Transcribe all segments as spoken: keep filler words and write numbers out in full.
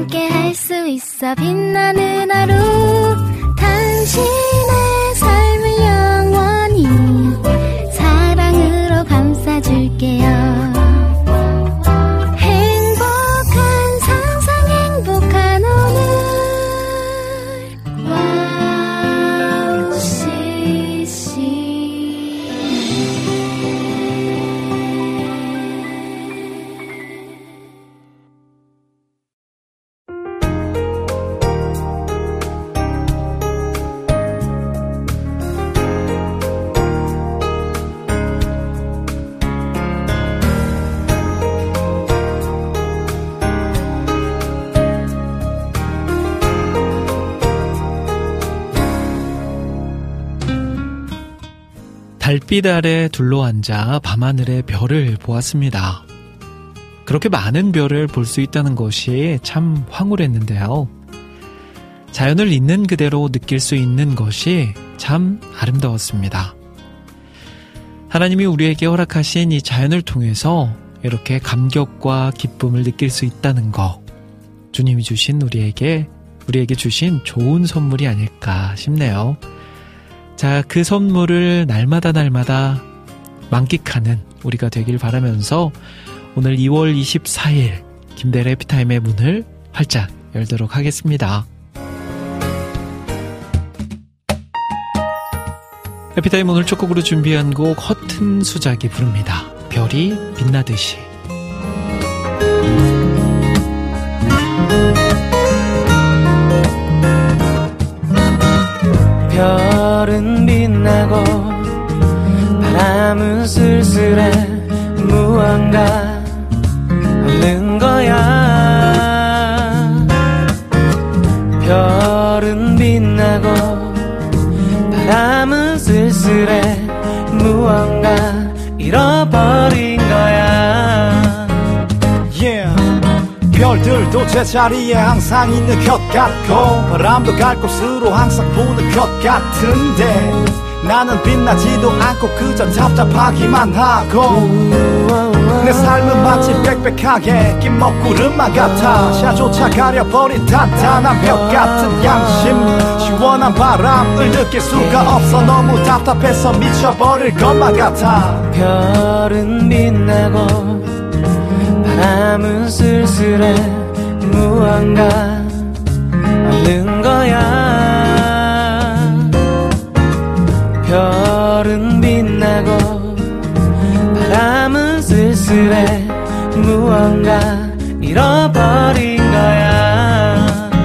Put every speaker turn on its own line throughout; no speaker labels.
함께 할 수 있어 빛나는 하루 당신의 삶을 영원히 사랑으로 감싸줄게요.
달빛 아래 둘러앉아 밤하늘의 별을 보았습니다. 그렇게 많은 별을 볼 수 있다는 것이 참 황홀했는데요. 자연을 있는 그대로 느낄 수 있는 것이 참 아름다웠습니다. 하나님이 우리에게 허락하신 이 자연을 통해서 이렇게 감격과 기쁨을 느낄 수 있다는 것, 주님이 주신 우리에게 우리에게 주신 좋은 선물이 아닐까 싶네요. 자, 그 선물을 날마다 날마다 만끽하는 우리가 되길 바라면서 오늘 이월 이십사일 김대래 해피타임의 문을 활짝 열도록 하겠습니다. 해피타임 오늘 첫 곡으로 준비한 곡 허튼 수작이 부릅니다. 별이 빛나듯이.
별은 빛나고 바람은 쓸쓸해 무언가 없는 거야. 별은 빛나고 바람은 쓸쓸해 무언가 잃어버린 거야.
Yeah. 별들도 제자리에 항상 있는 것 같고 바람도 갈 곳으로 항상 부는 것 같은데 나는 빛나지도 않고 그저 답답하기만 하고 내 삶은 마치 빽빽하게 낀 먹구름만 같아 샤조차 가려버린 탄탄한 벽 같은 양심 시원한 바람을 느낄 수가 없어 너무 답답해서 미쳐버릴 것만 같아.
별은 빛나고 바람은 쓸쓸해 무언가 없는 거야. 별은 빛나고 바람은 쓸쓸해 무언가 잃어버린 거야.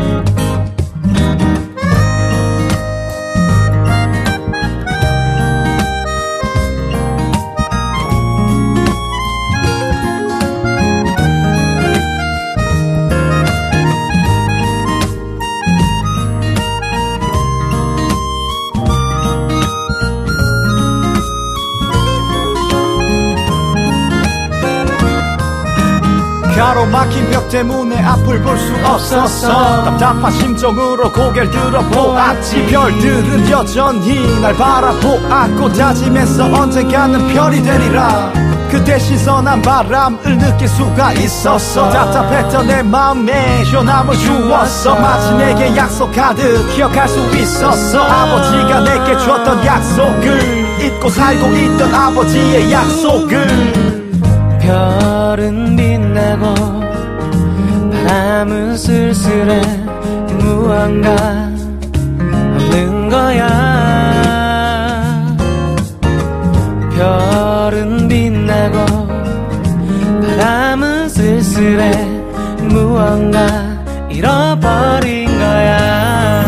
가로막힌 벽 때문에 앞을 볼 수 없었어. 답답한 심정으로 고개를 들어보았지. 별들은 여전히 날 바라보았고 다짐했어 언젠가는 별이 되리라. 그때 신선한 바람을 느낄 수가 있었어. 답답했던 내 마음에 시원함을 주었어. 마치 내게 약속하듯 기억할 수 있었어. 아버지가 내게 줬던 약속을 잊고 살고 있던 아버지의 약속을.
별은 빛나고 바람은 쓸쓸해 무언가 없는 거야. 별은 빛나고 바람은 쓸쓸해 무언가 잃어버린 거야.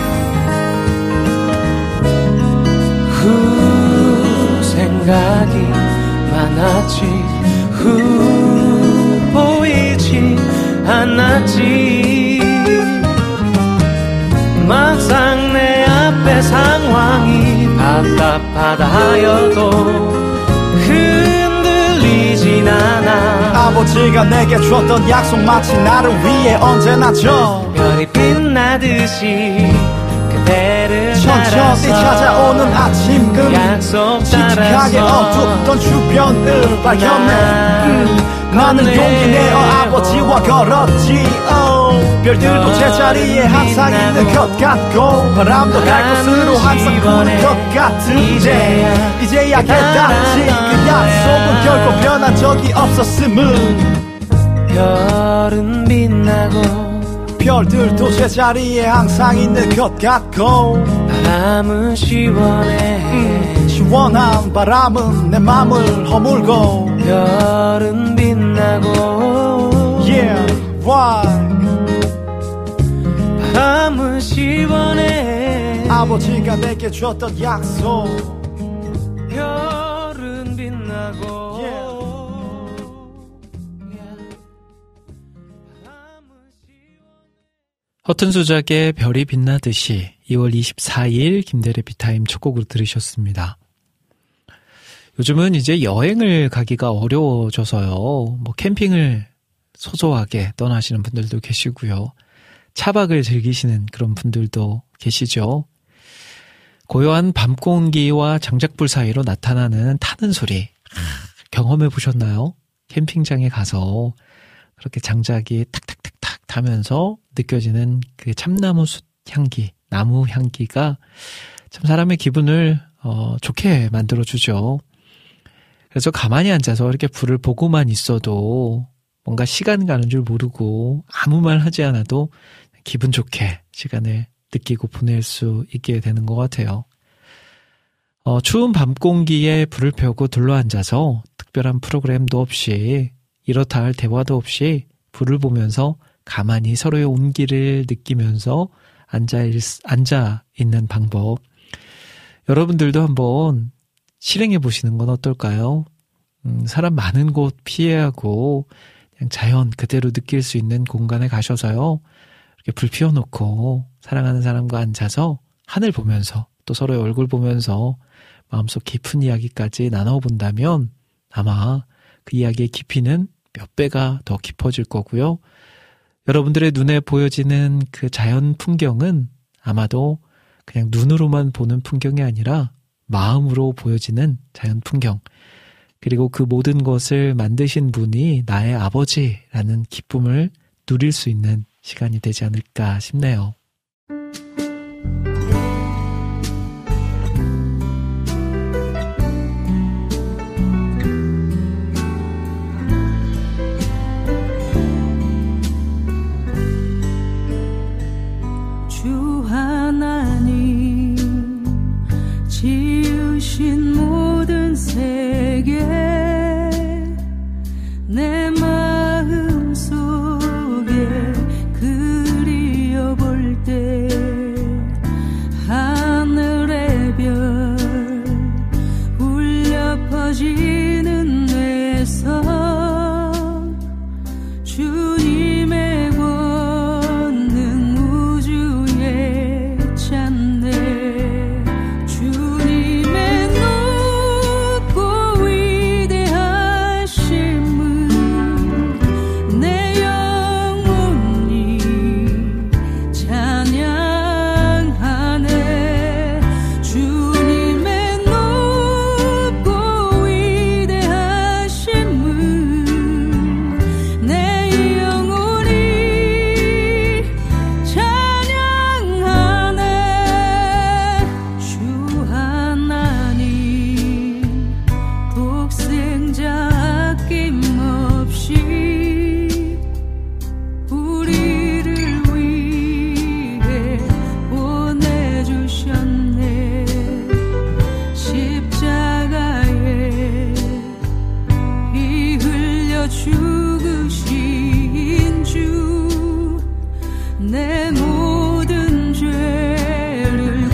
후 생각이 많았지. 후 보이지 않았지. 막상 내 앞에 상황이 답답하다 하여도 흔들리진 않아.
아버지가 내게 줬던 약속 마치 나를 위해 언제나 줘.
별이 빛나듯이 그대를
천천히 찾아오는 아침금
약속
칙칙하게 어둡던 주변을 발견해. 음, 나는 용기 내어 아버지와 걸었지. oh. 별들도 제자리에 항상 있는 것 같고 바람도 갈 곳으로 항상 부는 것 같은데 이제야 깨닫지 그 약속은 결코 변한 적이 없었음을.
별은 빛나고
별들도 제자리에 항상 있는 것 같고
바람은 시원해
음, 시원한 바람은 내 맘을 허물고
별은 빛나고
Yeah, why?
바람은 시원해
아버지가 내게 줬던 약속
별은 빛나고
허튼 수작의 별이 빛나듯이 이월 이십사일 김대래 비타임 첫 곡으로 들으셨습니다. 요즘은 이제 여행을 가기가 어려워져서요. 뭐 캠핑을 소소하게 떠나시는 분들도 계시고요. 차박을 즐기시는 그런 분들도 계시죠. 고요한 밤 공기와 장작불 사이로 나타나는 타는 소리 경험해 보셨나요? 캠핑장에 가서 그렇게 장작이 탁탁탁탁 타면서 느껴지는 그 참나무 숯 향기, 나무 향기가 참 사람의 기분을 어, 좋게 만들어주죠. 그래서 가만히 앉아서 이렇게 불을 보고만 있어도 뭔가 시간 가는 줄 모르고 아무 말 하지 않아도 기분 좋게 시간을 느끼고 보낼 수 있게 되는 것 같아요. 어, 추운 밤 공기에 불을 펴고 둘러앉아서 특별한 프로그램도 없이 이렇다 할 대화도 없이 불을 보면서 가만히 서로의 온기를 느끼면서 앉아, 있, 앉아 있는 방법. 여러분들도 한번 실행해 보시는 건 어떨까요? 음, 사람 많은 곳 피해하고 그냥 자연 그대로 느낄 수 있는 공간에 가셔서요. 이렇게 불 피워놓고 사랑하는 사람과 앉아서 하늘 보면서 또 서로의 얼굴 보면서 마음속 깊은 이야기까지 나눠본다면 아마 그 이야기의 깊이는 몇 배가 더 깊어질 거고요. 여러분들의 눈에 보여지는 그 자연 풍경은 아마도 그냥 눈으로만 보는 풍경이 아니라 마음으로 보여지는 자연 풍경. 그리고 그 모든 것을 만드신 분이 나의 아버지라는 기쁨을 누릴 수 있는 시간이 되지 않을까 싶네요.
주 하나님 지으신 모든 세계 내 마음 속에 그리워볼 때 하늘의 별 울려 퍼지는 뇌성 주님의 권능 우주에 찬네 주님의 높고 위대하심을 내 영혼이 찬양하네 주님의 높고 위대하심을 내 영혼이 찬양하네 주 하나님 독생자 아낌없이 우리를 위해 보내주셨네 십자가에 피 흘려 죽으신 주 내 모든 죄를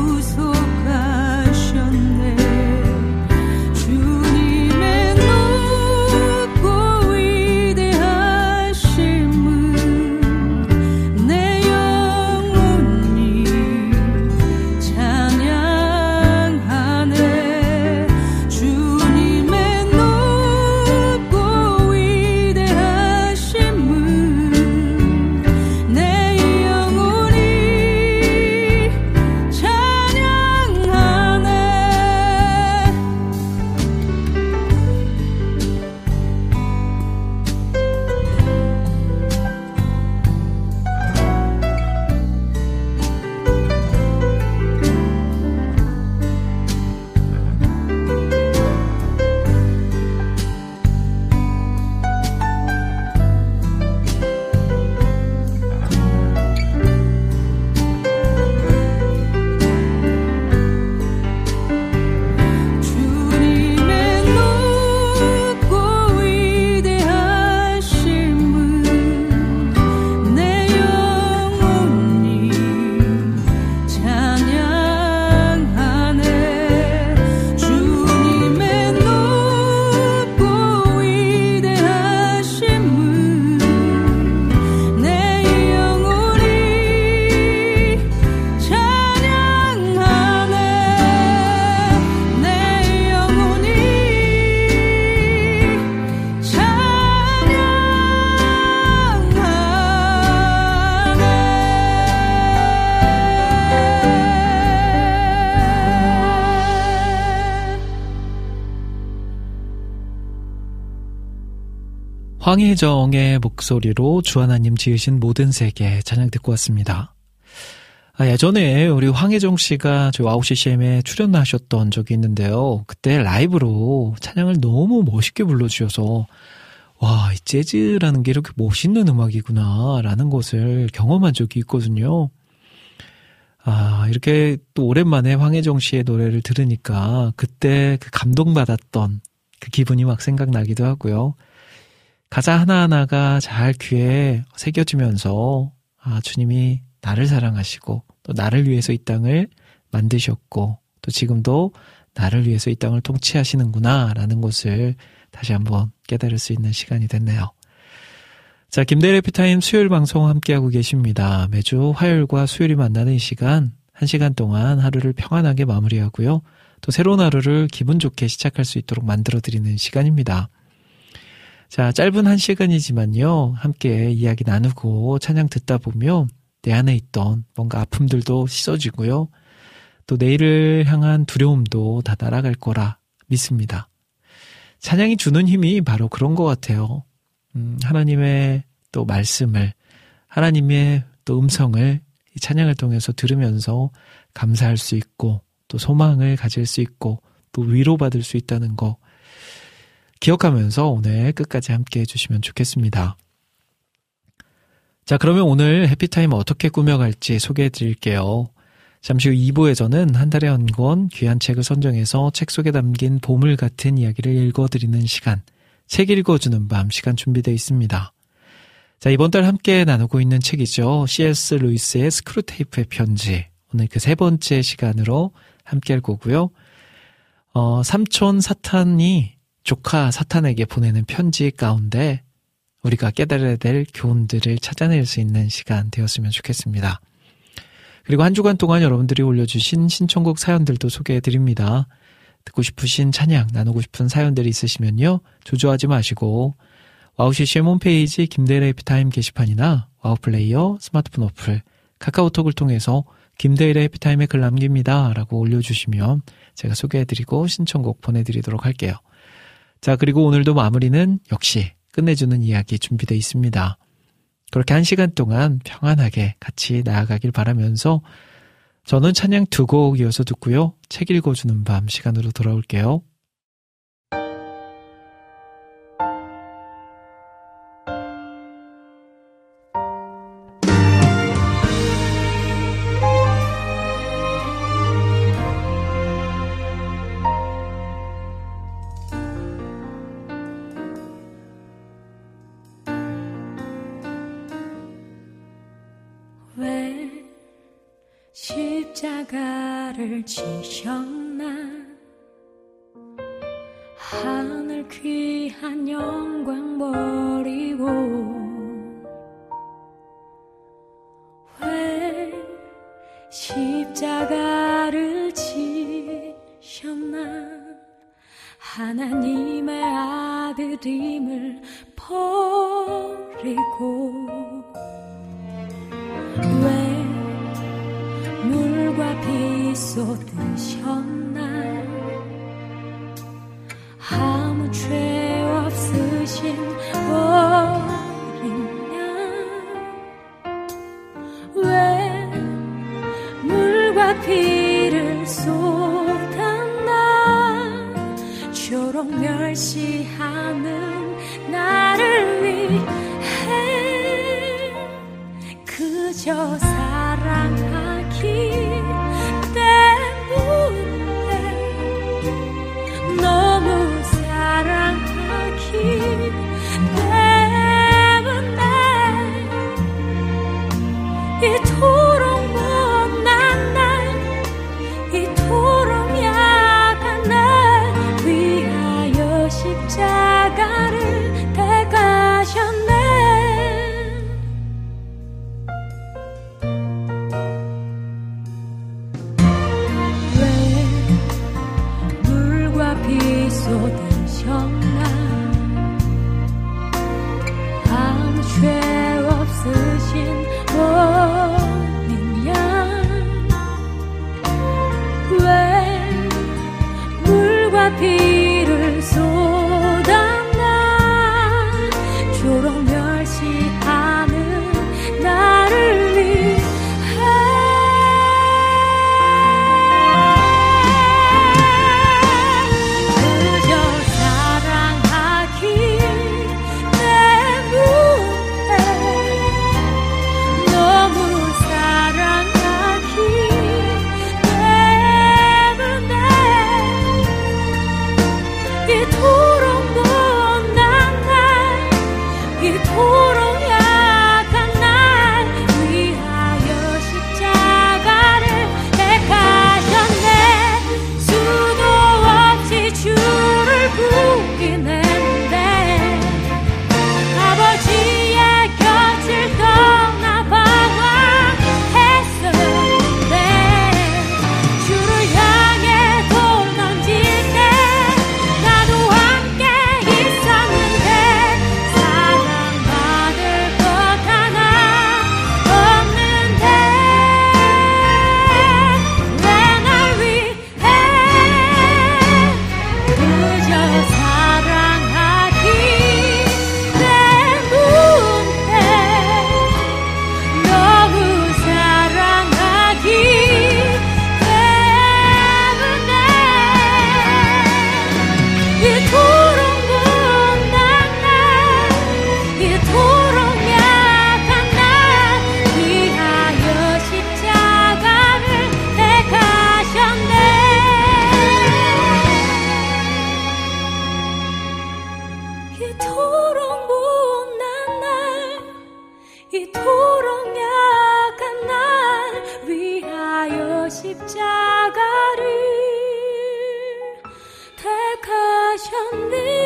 구속하셨네 주님의 높고 위대하심을 내 영혼이 찬양하네 주님의 높고 위대하심을 내 영혼이
황혜정의 목소리로 주하나님 지으신 모든 세계 찬양 듣고 왔습니다. 아, 예전에 우리 황혜정 씨가 저희 와우 씨씨엠에 출연하셨던 적이 있는데요. 그때 라이브로 찬양을 너무 멋있게 불러주셔서 와, 이 재즈라는 게 이렇게 멋있는 음악이구나 라는 것을 경험한 적이 있거든요. 아, 이렇게 또 오랜만에 황혜정 씨의 노래를 들으니까 그때 그 감동받았던 그 기분이 막 생각나기도 하고요. 가사 하나하나가 잘 귀에 새겨지면서 아, 주님이 나를 사랑하시고 또 나를 위해서 이 땅을 만드셨고 또 지금도 나를 위해서 이 땅을 통치하시는구나 라는 것을 다시 한번 깨달을 수 있는 시간이 됐네요. 자, 김대일 해피타임 수요일 방송 함께하고 계십니다. 매주 화요일과 수요일이 만나는 이 시간, 한 시간 동안 하루를 평안하게 마무리하고요. 또 새로운 하루를 기분 좋게 시작할 수 있도록 만들어드리는 시간입니다. 자, 짧은 한 시간이지만요. 함께 이야기 나누고 찬양 듣다 보면 내 안에 있던 뭔가 아픔들도 씻어지고요. 또 내일을 향한 두려움도 다 날아갈 거라 믿습니다. 찬양이 주는 힘이 바로 그런 것 같아요. 음, 하나님의 또 말씀을, 하나님의 또 음성을 이 찬양을 통해서 들으면서 감사할 수 있고 또 소망을 가질 수 있고 또 위로받을 수 있다는 거 기억하면서 오늘 끝까지 함께 해주시면 좋겠습니다. 자, 그러면 오늘 해피타임 어떻게 꾸며갈지 소개해 드릴게요. 잠시 후 이 부에서는 한 달에 한 권 귀한 책을 선정해서 책 속에 담긴 보물 같은 이야기를 읽어드리는 시간, 책 읽어주는 밤 시간 준비되어 있습니다. 자, 이번 달 함께 나누고 있는 책이죠. 씨에스 루이스의 스크루테이프의 편지. 오늘 그 세 번째 시간으로 함께 할 거고요. 어, 삼촌 사탄이 조카 사탄에게 보내는 편지 가운데 우리가 깨달아야 될 교훈들을 찾아낼 수 있는 시간 되었으면 좋겠습니다. 그리고 한 주간 동안 여러분들이 올려주신 신청곡 사연들도 소개해드립니다. 듣고 싶으신 찬양, 나누고 싶은 사연들이 있으시면요. 주저하지 마시고 와우씨씨엠 홈페이지 김대일의 해피타임 게시판이나 와우플레이어, 스마트폰 어플, 카카오톡을 통해서 김대일의 해피타임에 글 남깁니다 라고 올려주시면 제가 소개해드리고 신청곡 보내드리도록 할게요. 자, 그리고 오늘도 마무리는 역시 끝내주는 이야기 준비되어 있습니다. 그렇게 한 시간 동안 평안하게 같이 나아가길 바라면서 저는 찬양 두 곡 이어서 듣고요. 책 읽어주는 밤 시간으로 돌아올게요.
십자가를 지셨나 하늘 귀한 영광 버리고 왜 십자가를 지셨나 하나님의 아들임을 버리고 왜 물과 피 쏟으셨나 아무 죄 없으신 어린 양 왜 물과 피를 쏟았나 저록 멸시하는 나를 위해 그저 사랑하기 때문에 너무 사랑하기 때문에 이토록 못난 날 이토록 약한 날 위하여 십자가를 대가셨네. 쏟으셨나 아무 죄 없으신 어린 십자가를 택하셨네.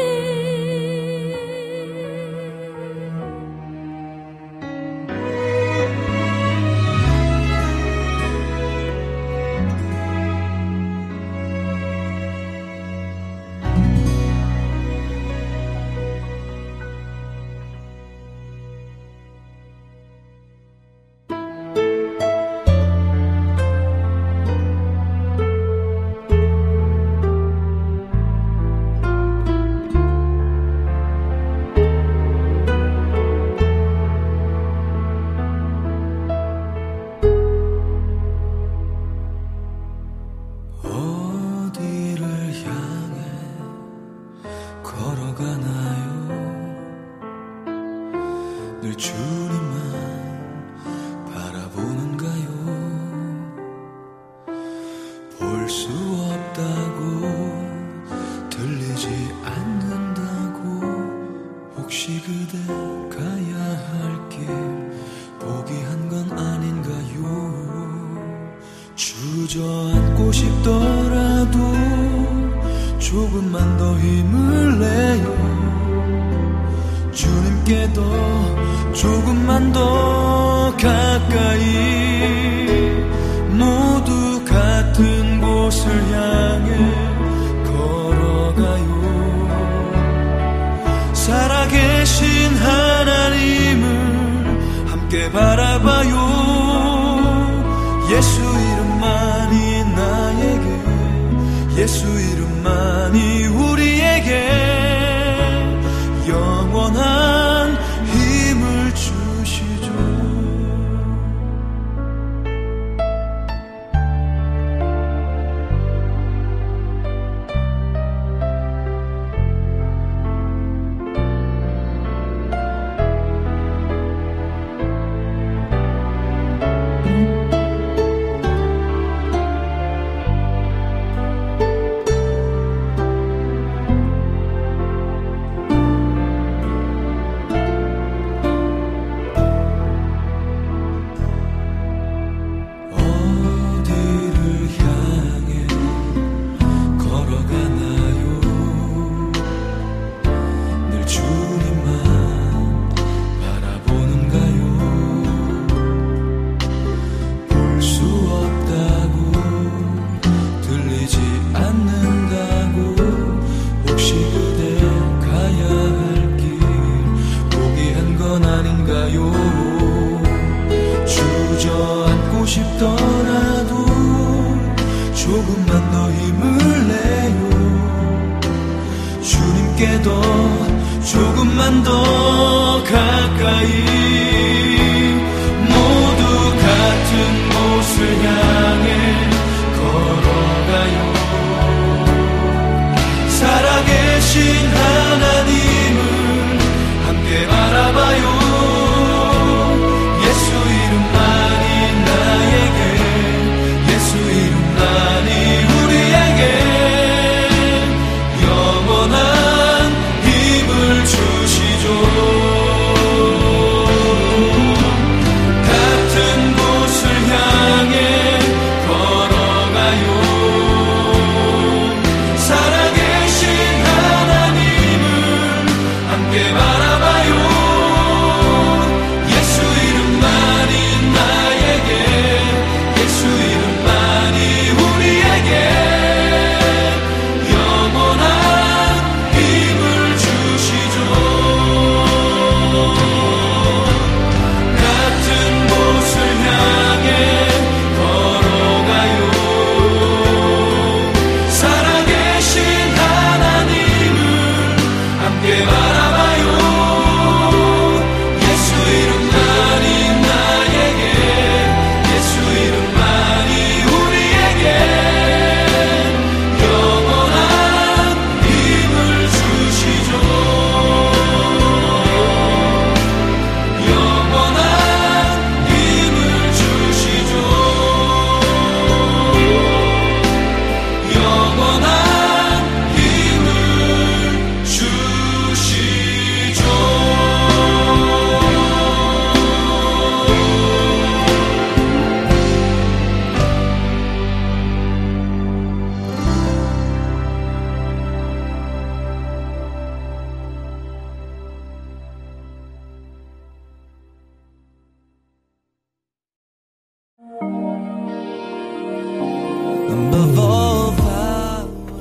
주시죠.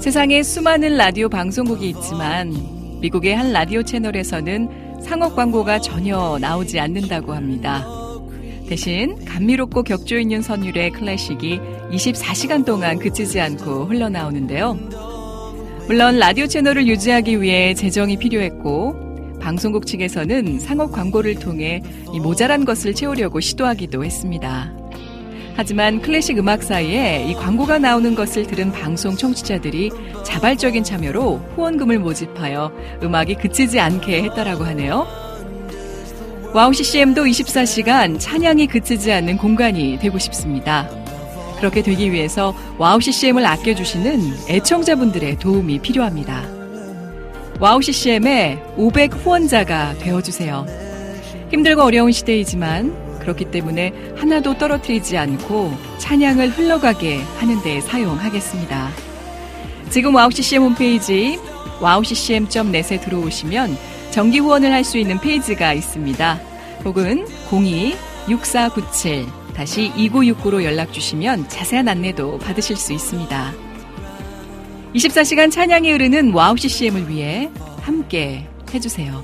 세상에 수많은 라디오 방송국이 있지만 미국의 한 라디오 채널에서는 상업 광고가 전혀 나오지 않는다고 합니다. 대신 감미롭고 격조 있는 선율의 클래식이 이십사 시간 동안 그치지 않고 흘러나오는데요. 물론 라디오 채널을 유지하기 위해 재정이 필요했고 방송국 측에서는 상업 광고를 통해 이 모자란 것을 채우려고 시도하기도 했습니다. 하지만 클래식 음악 사이에 이 광고가 나오는 것을 들은 방송 청취자들이 자발적인 참여로 후원금을 모집하여 음악이 그치지 않게 했다라고 하네요. 와우 씨씨엠도 이십사 시간 찬양이 그치지 않는 공간이 되고 싶습니다. 그렇게 되기 위해서 와우 씨씨엠을 아껴주시는 애청자분들의 도움이 필요합니다. 와우 씨씨엠의 오백 후원자가 되어주세요. 힘들고 어려운 시대이지만 그렇기 때문에 하나도 떨어뜨리지 않고 찬양을 흘러가게 하는 데 사용하겠습니다. 지금 와우 씨씨엠 홈페이지 와우 씨씨엠 닷 넷에 들어오시면 정기 후원을 할 수 있는 페이지가 있습니다. 혹은 공이 육사구칠 이구육구로 연락 주시면 자세한 안내도 받으실 수 있습니다. 이십사 시간 찬양이 흐르는 와우 씨씨엠을 위해 함께 해주세요.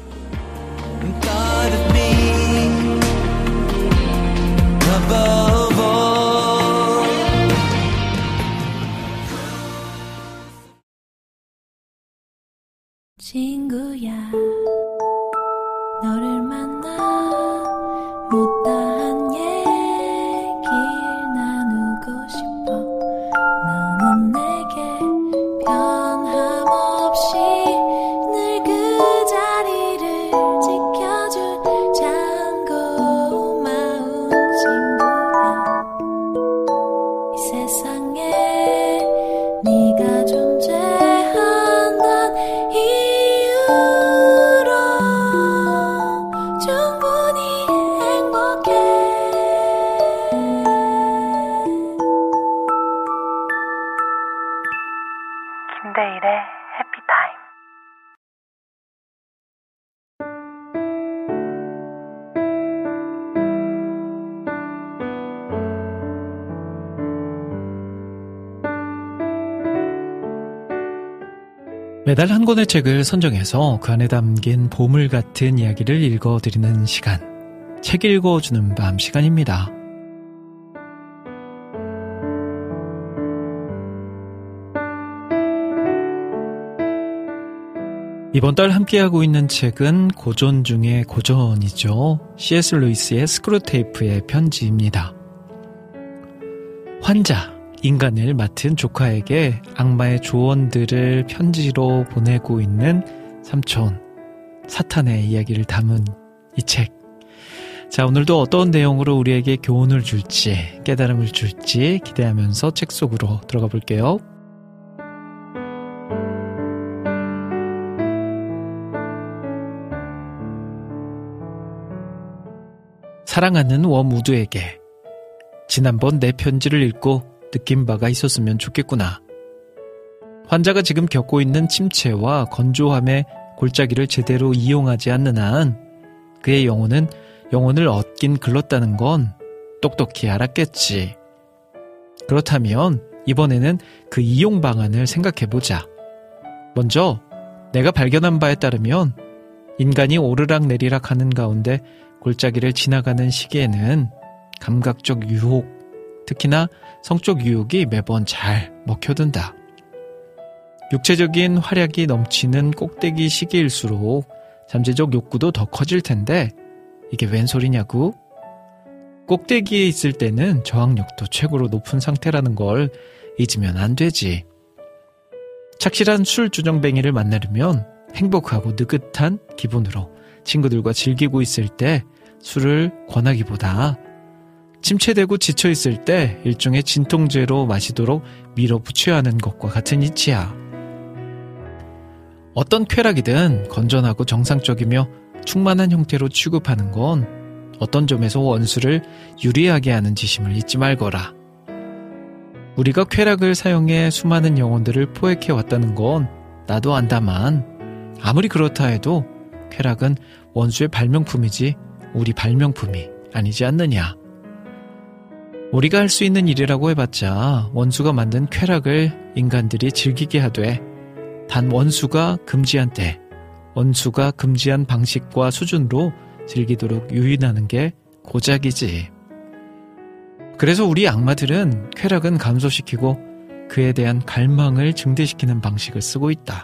친구야, 너를 만나 못다한 얘기 나누고 싶어. 너는 내게 변함없이 늘 그 자리를 지켜줄 참 고마운 친구야. 이 세상에 네가 존재한단 이유로 충분히 행복해.
김대일의 해피타임.
매달 한 권의 책을 선정해서 그 안에 담긴 보물 같은 이야기를 읽어드리는 시간, 책 읽어주는 밤 시간입니다. 이번 달 함께하고 있는 책은 고전 중의 고전이죠. 씨에스 루이스의 스크루테이프의 편지입니다. 환자, 인간을 맡은 조카에게 악마의 조언들을 편지로 보내고 있는 삼촌, 사탄의 이야기를 담은 이 책. 자, 오늘도 어떤 내용으로 우리에게 교훈을 줄지, 깨달음을 줄지 기대하면서 책 속으로 들어가 볼게요. 사랑하는 워무드에게, 지난번 내 편지를 읽고 느낀 바가 있었으면 좋겠구나. 환자가 지금 겪고 있는 침체와 건조함의 골짜기를 제대로 이용하지 않는 한 그의 영혼은 영혼을 얻긴 글렀다는 건 똑똑히 알았겠지. 그렇다면 이번에는 그 이용 방안을 생각해보자. 먼저 내가 발견한 바에 따르면 인간이 오르락내리락 하는 가운데 골짜기를 지나가는 시기에는 감각적 유혹, 특히나 성적 유혹이 매번 잘 먹혀든다. 육체적인 활약이 넘치는 꼭대기 시기일수록 잠재적 욕구도 더 커질 텐데 이게 웬 소리냐고? 꼭대기에 있을 때는 저항력도 최고로 높은 상태라는 걸 잊으면 안 되지. 착실한 술 주정뱅이를 만나려면 행복하고 느긋한 기분으로 친구들과 즐기고 있을 때 술을 권하기보다 침체되고 지쳐있을 때 일종의 진통제로 마시도록 밀어붙여야 하는 것과 같은 이치야. 어떤 쾌락이든 건전하고 정상적이며 충만한 형태로 취급하는 건 어떤 점에서 원수를 유리하게 하는 짓임을 잊지 말거라. 우리가 쾌락을 사용해 수많은 영혼들을 포획해왔다는 건 나도 안다만 아무리 그렇다 해도 쾌락은 원수의 발명품이지 우리 발명품이 아니지 않느냐. 우리가 할 수 있는 일이라고 해봤자 원수가 만든 쾌락을 인간들이 즐기게 하되 단 원수가 금지한 때, 원수가 금지한 방식과 수준으로 즐기도록 유인하는 게 고작이지. 그래서 우리 악마들은 쾌락은 감소시키고 그에 대한 갈망을 증대시키는 방식을 쓰고 있다.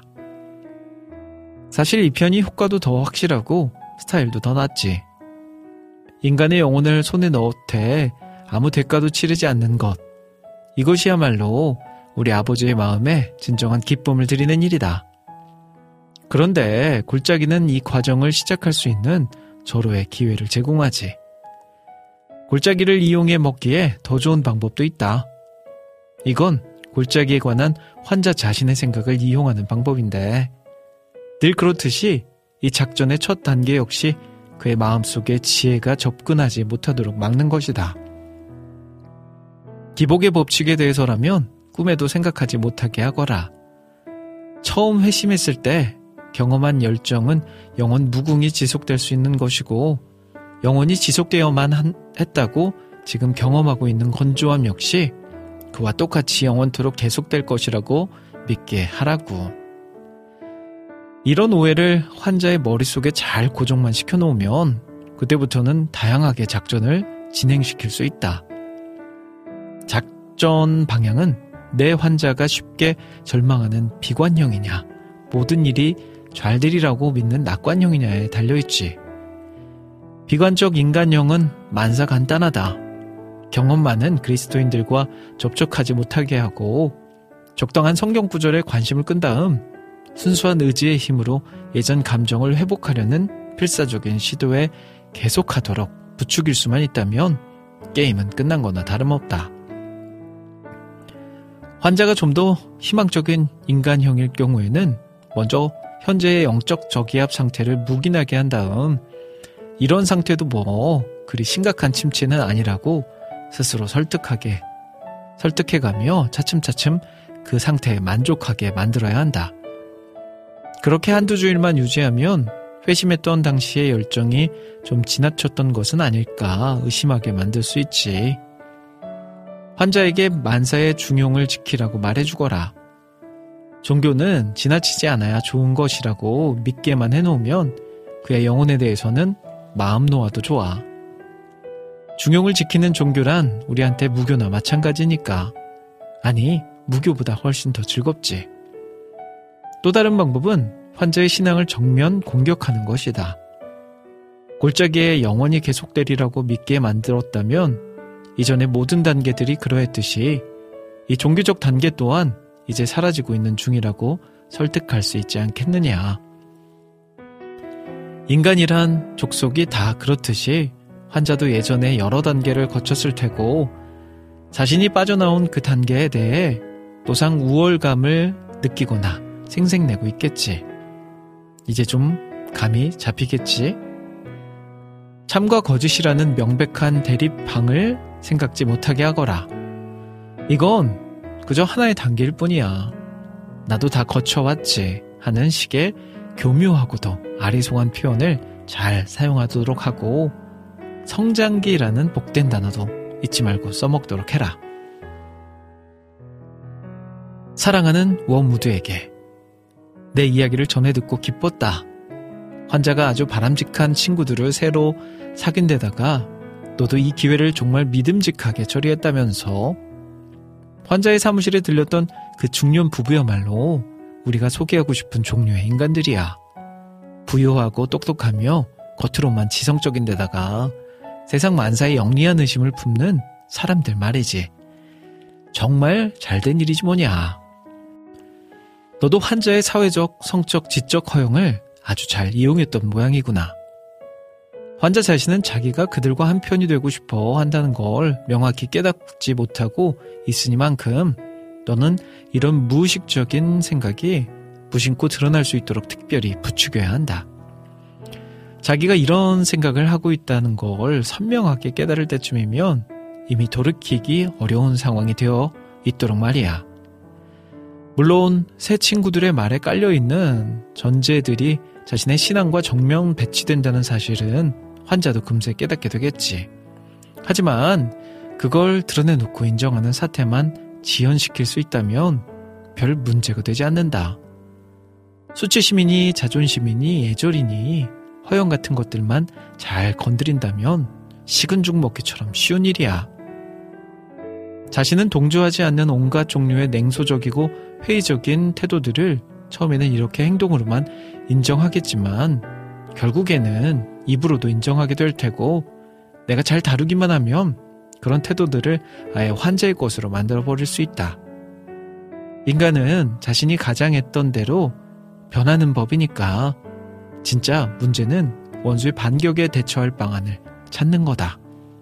사실 이 편이 효과도 더 확실하고 스타일도 더 낫지. 인간의 영혼을 손에 넣되 아무 대가도 치르지 않는 것. 이것이야말로 우리 아버지의 마음에 진정한 기쁨을 드리는 일이다. 그런데 골짜기는 이 과정을 시작할 수 있는 절호의 기회를 제공하지. 골짜기를 이용해 먹기에 더 좋은 방법도 있다. 이건 골짜기에 관한 환자 자신의 생각을 이용하는 방법인데 늘 그렇듯이 이 작전의 첫 단계 역시 그의 마음속에 지혜가 접근하지 못하도록 막는 것이다. 기복의 법칙에 대해서라면 꿈에도 생각하지 못하게 하거라. 처음 회심했을 때 경험한 열정은 영원 무궁히 지속될 수 있는 것이고 영원히 지속되어만 한, 했다고 지금 경험하고 있는 건조함 역시 그와 똑같이 영원토록 계속될 것이라고 믿게 하라고. 이런 오해를 환자의 머릿속에 잘 고정만 시켜놓으면 그때부터는 다양하게 작전을 진행시킬 수 있다. 작전 방향은 내 환자가 쉽게 절망하는 비관형이냐, 모든 일이 잘 되리라고 믿는 낙관형이냐에 달려있지. 비관적 인간형은 만사 간단하다. 경험 많은 그리스도인들과 접촉하지 못하게 하고 적당한 성경 구절에 관심을 끈 다음 순수한 의지의 힘으로 예전 감정을 회복하려는 필사적인 시도에 계속하도록 부추길 수만 있다면 게임은 끝난 거나 다름없다. 환자가 좀 더 희망적인 인간형일 경우에는 먼저 현재의 영적 저기압 상태를 묵인하게 한 다음 이런 상태도 뭐 그리 심각한 침체는 아니라고 스스로 설득하게 설득해가며 차츰차츰 그 상태에 만족하게 만들어야 한다. 그렇게 한두 주일만 유지하면 회심했던 당시의 열정이 좀 지나쳤던 것은 아닐까 의심하게 만들 수 있지. 환자에게 만사의 중용을 지키라고 말해주거라. 종교는 지나치지 않아야 좋은 것이라고 믿게만 해놓으면 그의 영혼에 대해서는 마음 놓아도 좋아. 중용을 지키는 종교란 우리한테 무교나 마찬가지니까. 아니, 무교보다 훨씬 더 즐겁지. 또 다른 방법은 환자의 신앙을 정면 공격하는 것이다. 골짜기에 영원히 계속되리라고 믿게 만들었다면 이전의 모든 단계들이 그러했듯이 이 종교적 단계 또한 이제 사라지고 있는 중이라고 설득할 수 있지 않겠느냐. 인간이란 족속이 다 그렇듯이 환자도 예전에 여러 단계를 거쳤을 테고 자신이 빠져나온 그 단계에 대해 노상 우월감을 느끼거나 생색내고 있겠지. 이제 좀 감이 잡히겠지? 참과 거짓이라는 명백한 대립방을 생각지 못하게 하거라. 이건 그저 하나의 단계일 뿐이야. 나도 다 거쳐왔지 하는 식의 교묘하고도 아리송한 표현을 잘 사용하도록 하고 성장기라는 복된 단어도 잊지 말고 써먹도록 해라. 사랑하는 워무드에게 내 이야기를 전해 듣고 기뻤다. 환자가 아주 바람직한 친구들을 새로 사귄 데다가 너도 이 기회를 정말 믿음직하게 처리했다면서. 환자의 사무실에 들렸던 그 중년 부부야말로 우리가 소개하고 싶은 종류의 인간들이야. 부유하고 똑똑하며 겉으로만 지성적인 데다가 세상 만사에 영리한 의심을 품는 사람들 말이지. 정말 잘된 일이지 뭐냐. 너도 환자의 사회적, 성적, 지적 허용을 아주 잘 이용했던 모양이구나. 환자 자신은 자기가 그들과 한편이 되고 싶어 한다는 걸 명확히 깨닫지 못하고 있으니만큼 너는 이런 무의식적인 생각이 무심코 드러날 수 있도록 특별히 부추겨야 한다. 자기가 이런 생각을 하고 있다는 걸 선명하게 깨달을 때쯤이면 이미 돌이키기 어려운 상황이 되어 있도록 말이야. 물론 새 친구들의 말에 깔려있는 전제들이 자신의 신앙과 정면 배치된다는 사실은 환자도 금세 깨닫게 되겠지. 하지만 그걸 드러내놓고 인정하는 사태만 지연시킬 수 있다면 별 문제가 되지 않는다. 수치심이니 자존심이니 애절이니 허영 같은 것들만 잘 건드린다면 식은 죽 먹기처럼 쉬운 일이야. 자신은 동조하지 않는 온갖 종류의 냉소적이고 회의적인 태도들을 처음에는 이렇게 행동으로만 인정하겠지만 결국에는 입으로도 인정하게 될 테고 내가 잘 다루기만 하면 그런 태도들을 아예 환자의 것으로 만들어버릴 수 있다. 인간은 자신이 가장했던 대로 변하는 법이니까 진짜 문제는 원수의 반격에 대처할 방안을 찾는 거다.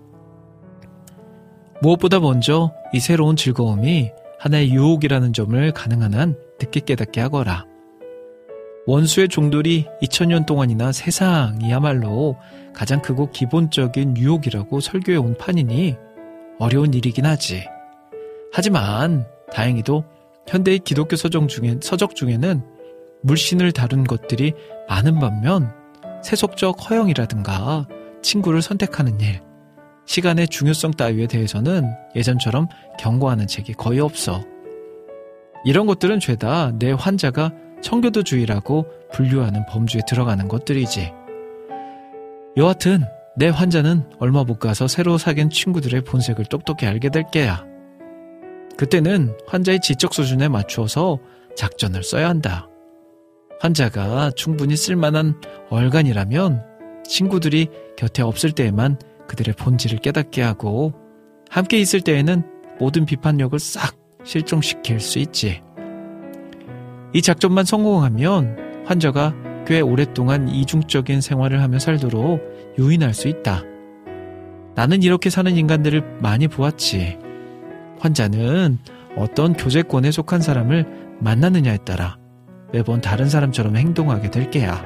무엇보다 먼저 이 새로운 즐거움이 하나의 유혹이라는 점을 가능한 한 늦게 깨닫게 하거라. 원수의 종돌이 이천 년 동안이나 세상이야말로 가장 크고 기본적인 유혹이라고 설교해온 판이니 어려운 일이긴 하지. 하지만 다행히도 현대의 기독교 서적, 중에, 서적 중에는 물신을 다룬 것들이 많은 반면 세속적 허영이라든가 친구를 선택하는 일, 시간의 중요성 따위에 대해서는 예전처럼 경고하는 책이 거의 없어. 이런 것들은 죄다 내 환자가 청교도주의라고 분류하는 범주에 들어가는 것들이지. 여하튼 내 환자는 얼마 못 가서 새로 사귄 친구들의 본색을 똑똑히 알게 될 게야. 그때는 환자의 지적 수준에 맞추어서 작전을 써야 한다. 환자가 충분히 쓸만한 얼간이라면 친구들이 곁에 없을 때에만 그들의 본질을 깨닫게 하고 함께 있을 때에는 모든 비판력을 싹 실종시킬 수 있지. 이 작전만 성공하면 환자가 꽤 오랫동안 이중적인 생활을 하며 살도록 유인할 수 있다. 나는 이렇게 사는 인간들을 많이 보았지. 환자는 어떤 교제권에 속한 사람을 만나느냐에 따라 매번 다른 사람처럼 행동하게 될 게야.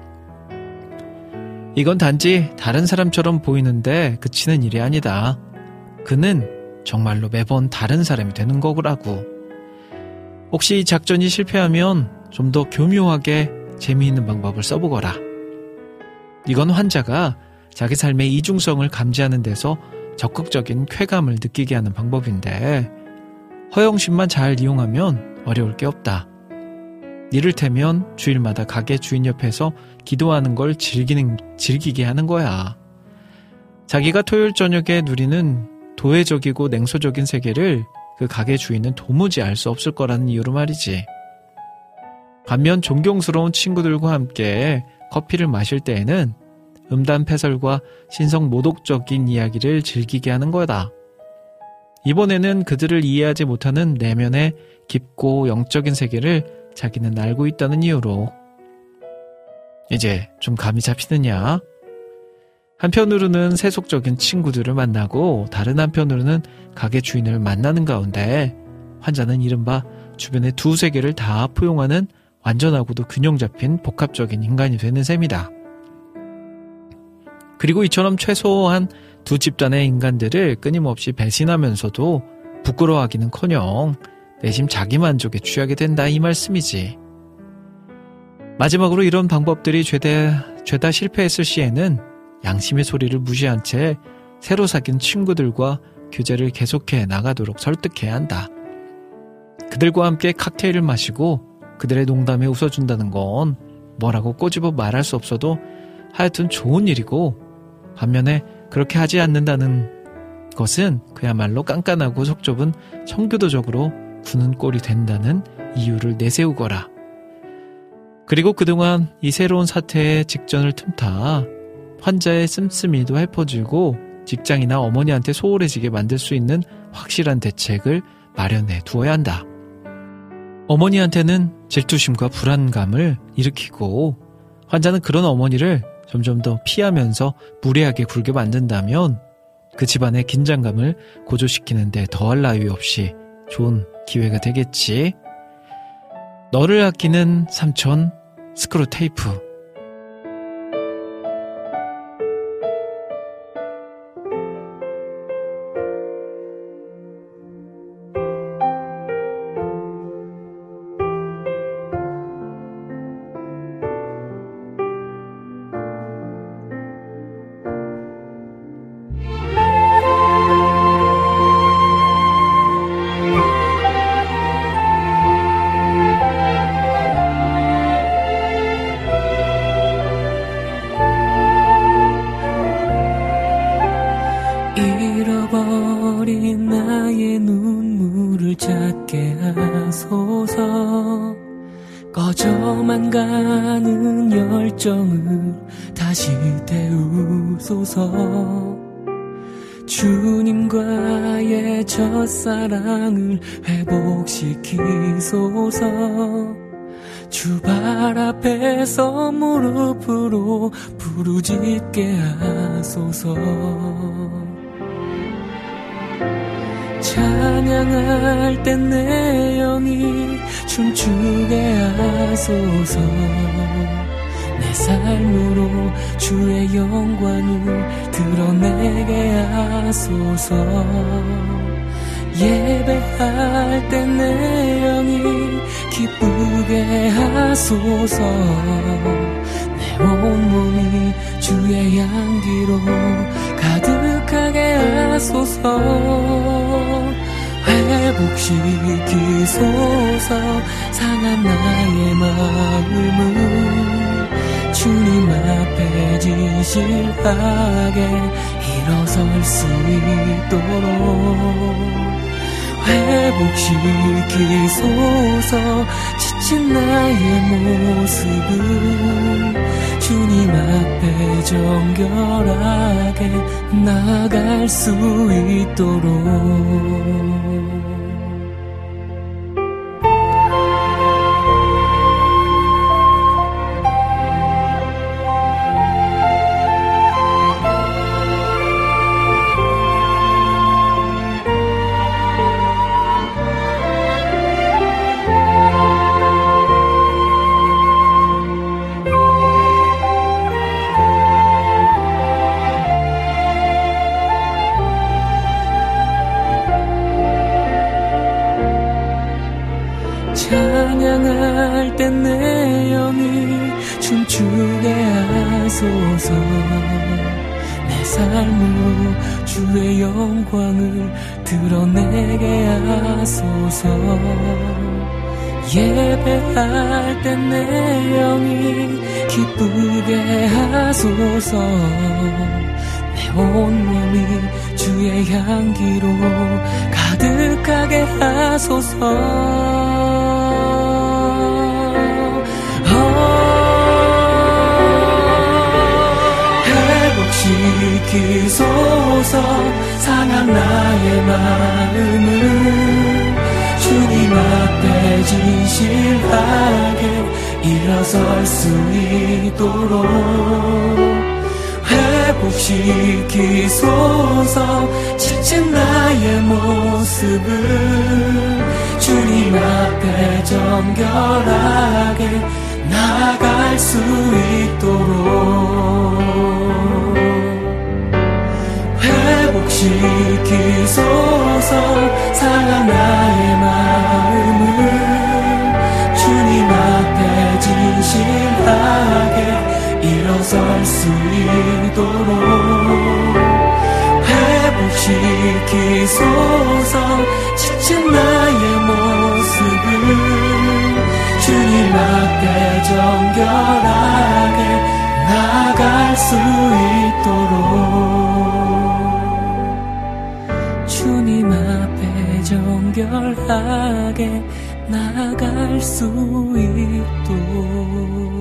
이건 단지 다른 사람처럼 보이는데 그치는 일이 아니다. 그는 정말로 매번 다른 사람이 되는 거라고. 혹시 이 작전이 실패하면 좀 더 교묘하게 재미있는 방법을 써보거라. 이건 환자가 자기 삶의 이중성을 감지하는 데서 적극적인 쾌감을 느끼게 하는 방법인데 허영심만 잘 이용하면 어려울 게 없다. 이를테면 주일마다 가게 주인 옆에서 기도하는 걸 즐기는, 즐기게 하는 거야. 자기가 토요일 저녁에 누리는 도회적이고 냉소적인 세계를 그 가게 주인은 도무지 알 수 없을 거라는 이유로 말이지. 반면 존경스러운 친구들과 함께 커피를 마실 때에는 음담패설과 신성모독적인 이야기를 즐기게 하는 거다. 이번에는 그들을 이해하지 못하는 내면의 깊고 영적인 세계를 자기는 알고 있다는 이유로. 이제 좀 감이 잡히느냐? 한편으로는 세속적인 친구들을 만나고 다른 한편으로는 가게 주인을 만나는 가운데 환자는 이른바 주변의 두 세계를 다 포용하는 완전하고도 균형 잡힌 복합적인 인간이 되는 셈이다. 그리고 이처럼 최소한 두 집단의 인간들을 끊임없이 배신하면서도 부끄러워하기는커녕 내심 자기만족에 취하게 된다 이 말씀이지. 마지막으로 이런 방법들이 죄다, 죄다 실패했을 시에는 양심의 소리를 무시한 채 새로 사귄 친구들과 교제를 계속해 나가도록 설득해야 한다. 그들과 함께 칵테일을 마시고 그들의 농담에 웃어준다는 건 뭐라고 꼬집어 말할 수 없어도 하여튼 좋은 일이고, 반면에 그렇게 하지 않는다는 것은 그야말로 깐깐하고 속 좁은 청교도적으로 구는 꼴이 된다는 이유를 내세우거라. 그리고 그동안 이 새로운 사태의 직전을 틈타 환자의 씀씀이도 해퍼지고 직장이나 어머니한테 소홀해지게 만들 수 있는 확실한 대책을 마련해 두어야 한다. 어머니한테는 질투심과 불안감을 일으키고 환자는 그런 어머니를 점점 더 피하면서 무례하게 굴게 만든다면 그 집안의 긴장감을 고조시키는 데 더할 나위 없이 좋은 기회가 되겠지. 너를 아끼는 삼촌 스크루테이프.
맺힌 나의 눈물을 찾게 하소서. 꺼져만 가는 열정을 다시 태우소서. 주님과의 첫사랑을 회복시키소서. 주 발 앞에서 무릎으로 부르짖게 하소서. 찬양할 때 내 영이 춤추게 하소서. 내 삶으로 주의 영광을 드러내게 하소서. 예배할 때 내 영이 기쁘게 하소서. 내 온몸이 주의 향기로 가득하게 하소서. 회복시키소서. 상한 나의 마음을 주님 앞에 진실하게 일어설 수 있도록 회복시키소서. 지친 나의 모습을 주님 앞에 정결하게 나아갈 수 있도록. 찬양할 때 내 영이 춤추게 하소서. 내 삶으로 주의 영광을 드러내게 하소서. 예배할 때 내 영이 기쁘게 하소서. 내 온몸이 주의 향기로 가득하게 하소서. 회복시키소서. 상한 나의 마음을 주님 앞에 진실하게 일어설 수 있도록 회복시키소서. 지친 나의 모습을 주님 앞에 정결하게 나아갈 수 있도록 회복시키소서. 상한 나의 마음을 주님 앞에 진실하게 일어설 수 있도록 회복시키소서. 지친 나의 모습을 주님 앞에 정결하게 나아갈 수 있도록 주님 앞에 정결하게 나아갈 수 있도록.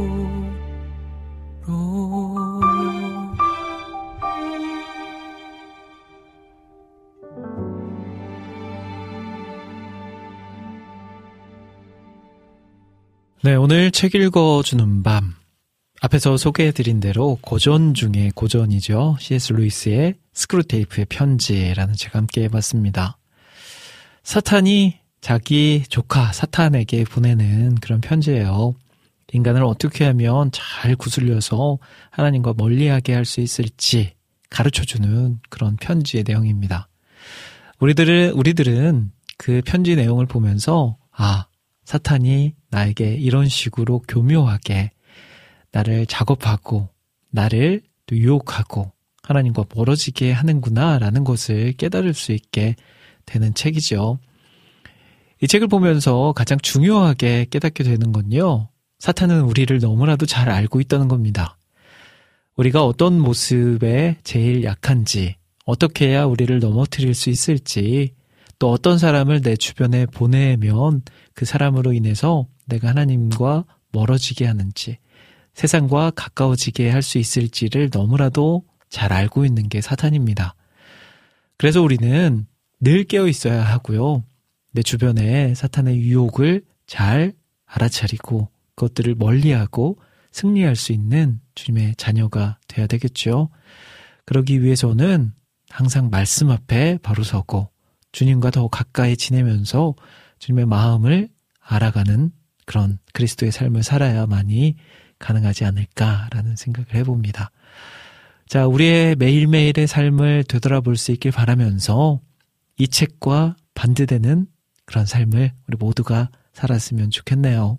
네, 오늘 책 읽어주는 밤. 앞에서 소개해드린 대로 고전 중에 고전이죠. 씨에스 루이스의 스크루테이프의 편지라는 책 함께 해봤습니다. 사탄이 자기 조카 사탄에게 보내는 그런 편지예요. 인간을 어떻게 하면 잘 구슬려서 하나님과 멀리하게 할 수 있을지 가르쳐주는 그런 편지의 내용입니다. 우리들은, 우리들은 그 편지 내용을 보면서 아, 사탄이 나에게 이런 식으로 교묘하게 나를 작업하고 나를 또 유혹하고 하나님과 멀어지게 하는구나 라는 것을 깨달을 수 있게 되는 책이죠. 이 책을 보면서 가장 중요하게 깨닫게 되는 건요, 사탄은 우리를 너무나도 잘 알고 있다는 겁니다. 우리가 어떤 모습에 제일 약한지, 어떻게 해야 우리를 넘어뜨릴 수 있을지, 또 어떤 사람을 내 주변에 보내면 그 사람으로 인해서 내가 하나님과 멀어지게 하는지, 세상과 가까워지게 할 수 있을지를 너무나도 잘 알고 있는 게 사탄입니다. 그래서 우리는 늘 깨어 있어야 하고요. 내 주변에 사탄의 유혹을 잘 알아차리고 그것들을 멀리하고 승리할 수 있는 주님의 자녀가 되어야 되겠죠. 그러기 위해서는 항상 말씀 앞에 바로 서고 주님과 더 가까이 지내면서 주님의 마음을 알아가는 그런 그리스도의 삶을 살아야만이 가능하지 않을까라는 생각을 해봅니다. 자, 우리의 매일매일의 삶을 되돌아볼 수 있길 바라면서 이 책과 반대되는 그런 삶을 우리 모두가 살았으면 좋겠네요.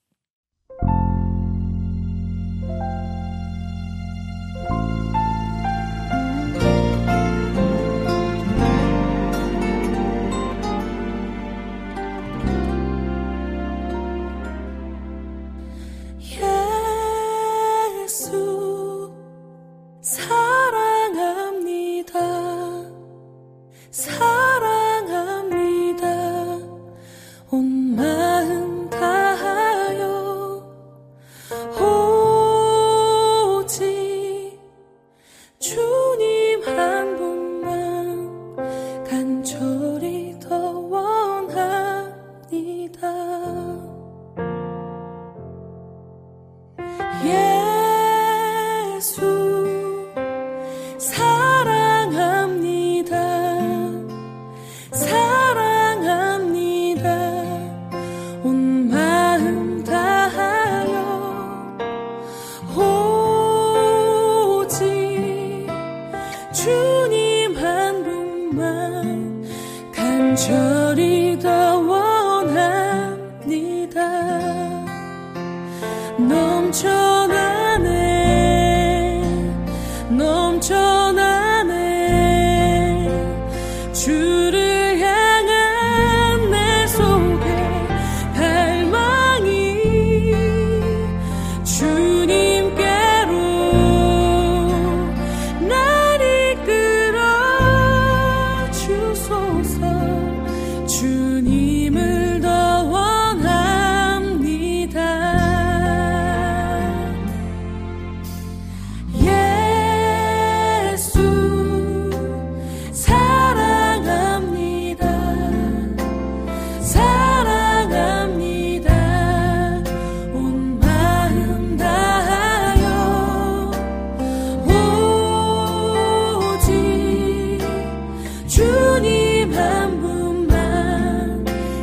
예수 사랑합니다. 사랑합니다. 온 마음 다하여 오직 주님 한 분만 간절히 더 원합니다. 예수 사랑합니다. 사랑합니다. 온 마음 다하여 오직 주님 한 분만 간절히 더 원합니다. 넘쳐나네 넘쳐나네 주를 향한 내 속에 갈망이 주님께로 날 이끌어 주소서. 주님을 더 원합니다. 주님 한 분만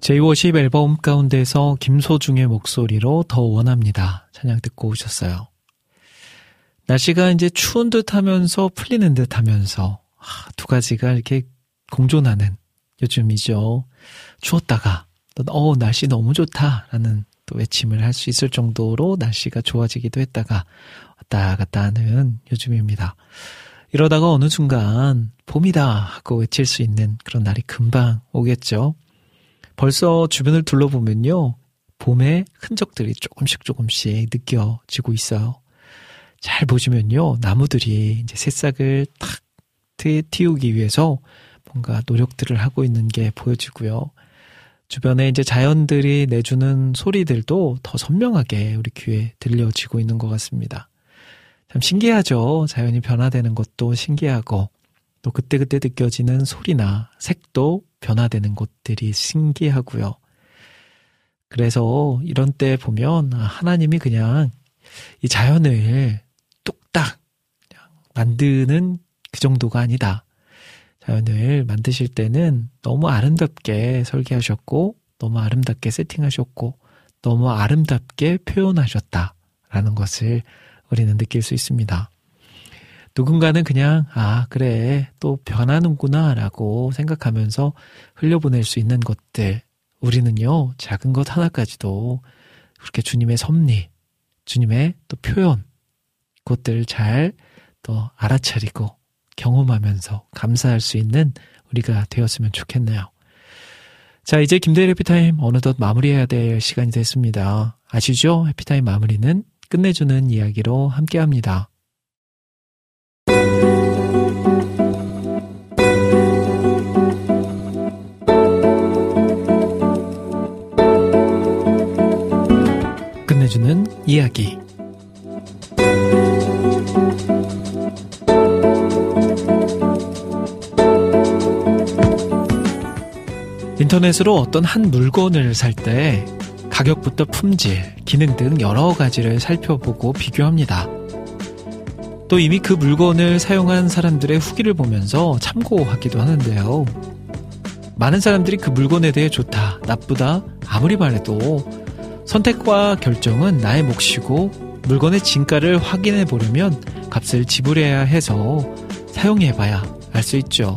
제이워십 앨범 가운데서 김소중의 목소리로 더 원합니다. 찬양 듣고 오셨어요. 날씨가 이제 추운 듯 하면서 풀리는 듯 하면서 두 가지가 이렇게 공존하는 요즘이죠. 추웠다가 또 어, 날씨 너무 좋다라는 또 외침을 할 수 있을 정도로 날씨가 좋아지기도 했다가 왔다 갔다 하는 요즘입니다. 이러다가 어느 순간 봄이다 하고 외칠 수 있는 그런 날이 금방 오겠죠. 벌써 주변을 둘러보면요. 봄의 흔적들이 조금씩 조금씩 느껴지고 있어요. 잘 보시면요. 나무들이 이제 새싹을 탁 틔우기 위해서 뭔가 노력들을 하고 있는 게 보여지고요. 주변에 이제 자연들이 내주는 소리들도 더 선명하게 우리 귀에 들려지고 있는 것 같습니다. 참 신기하죠. 자연이 변화되는 것도 신기하고 또 그때그때 느껴지는 소리나 색도 변화되는 것들이 신기하고요. 그래서 이런 때 보면 하나님이 그냥 이 자연을 뚝딱 그냥 만드는 그 정도가 아니다. 자연을 만드실 때는 너무 아름답게 설계하셨고 너무 아름답게 세팅하셨고 너무 아름답게 표현하셨다라는 것을 우리는 느낄 수 있습니다. 누군가는 그냥 아 그래 또 변하는구나 라고 생각하면서 흘려보낼 수 있는 것들, 우리는요 작은 것 하나까지도 그렇게 주님의 섭리, 주님의 또 표현, 그것들을 잘 또 알아차리고 경험하면서 감사할 수 있는 우리가 되었으면 좋겠네요. 자, 이제 김대일 해피타임 어느덧 마무리해야 될 시간이 됐습니다. 아시죠? 해피타임 마무리는 끝내주는 이야기로 함께합니다. 끝내주는 이야기. 인터넷으로 어떤 한 물건을 살 때 가격부터 품질, 기능 등 여러 가지를 살펴보고 비교합니다. 또 이미 그 물건을 사용한 사람들의 후기를 보면서 참고하기도 하는데요. 많은 사람들이 그 물건에 대해 좋다, 나쁘다 아무리 말해도 선택과 결정은 나의 몫이고 물건의 진가를 확인해 보려면 값을 지불해야 해서 사용해봐야 알 수 있죠.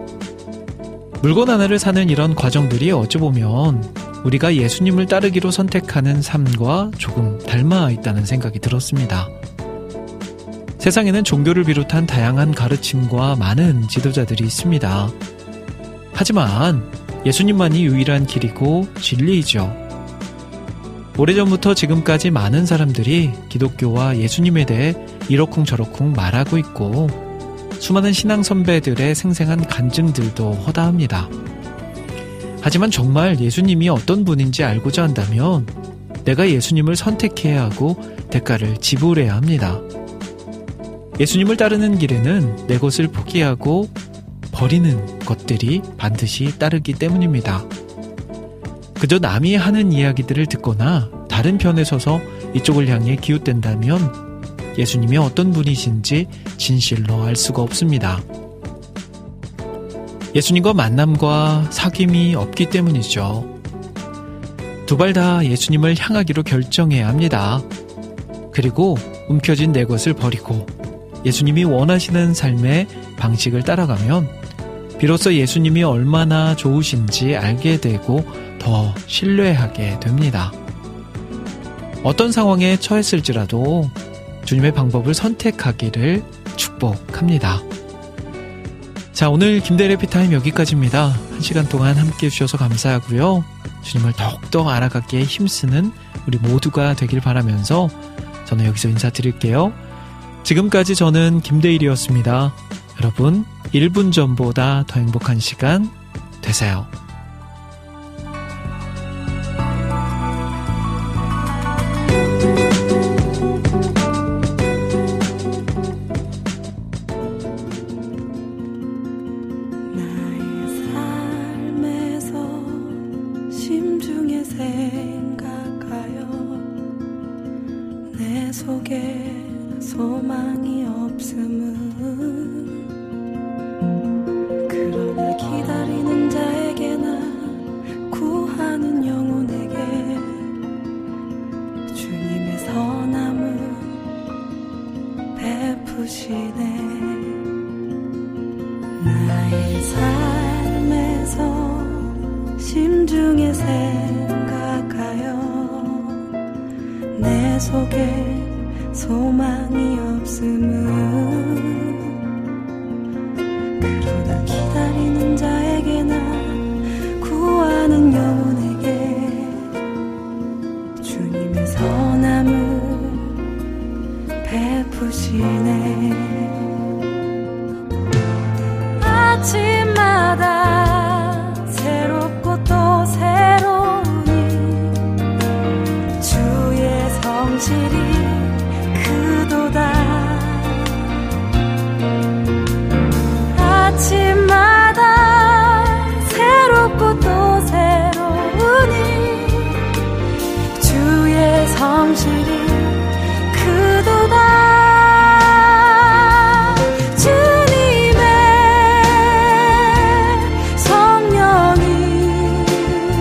물건 하나를 사는 이런 과정들이 어찌 보면 우리가 예수님을 따르기로 선택하는 삶과 조금 닮아 있다는 생각이 들었습니다. 세상에는 종교를 비롯한 다양한 가르침과 많은 지도자들이 있습니다. 하지만 예수님만이 유일한 길이고 진리이죠. 오래전부터 지금까지 많은 사람들이 기독교와 예수님에 대해 이러쿵저러쿵 말하고 있고 수많은 신앙 선배들의 생생한 간증들도 허다합니다. 하지만 정말 예수님이 어떤 분인지 알고자 한다면 내가 예수님을 선택해야 하고 대가를 지불해야 합니다. 예수님을 따르는 길에는 내 것을 포기하고 버리는 것들이 반드시 따르기 때문입니다. 그저 남이 하는 이야기들을 듣거나 다른 편에 서서 이쪽을 향해 기웃댄다면 예수님이 어떤 분이신지 진실로 알 수가 없습니다. 예수님과 만남과 사귐이 없기 때문이죠. 두 발 다 예수님을 향하기로 결정해야 합니다. 그리고 움켜쥔 내 것을 버리고 예수님이 원하시는 삶의 방식을 따라가면 비로소 예수님이 얼마나 좋으신지 알게 되고 더 신뢰하게 됩니다. 어떤 상황에 처했을지라도 주님의 방법을 선택하기를 축복합니다. 자, 오늘 김대일 해피타임 여기까지입니다. 한 시간 동안 함께 해주셔서 감사하고요. 주님을 더욱더 알아가기에 힘쓰는 우리 모두가 되길 바라면서 저는 여기서 인사드릴게요. 지금까지 저는 김대일이었습니다. 여러분, 일 분 전보다 더 행복한 시간 되세요.
소망이 없음은 그러나 기다리는 자에게나 구하는 소망이 없음은 그러나 기다리는 자에게나 구하는 영혼에게 주님의 선함을 베푸시네. 아침마다 새롭고 또 새로우니 주의 성실이 그도다. 아침마다 새롭고 또 새로우니 주의 성실이 그도다.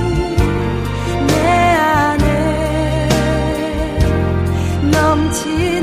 넘치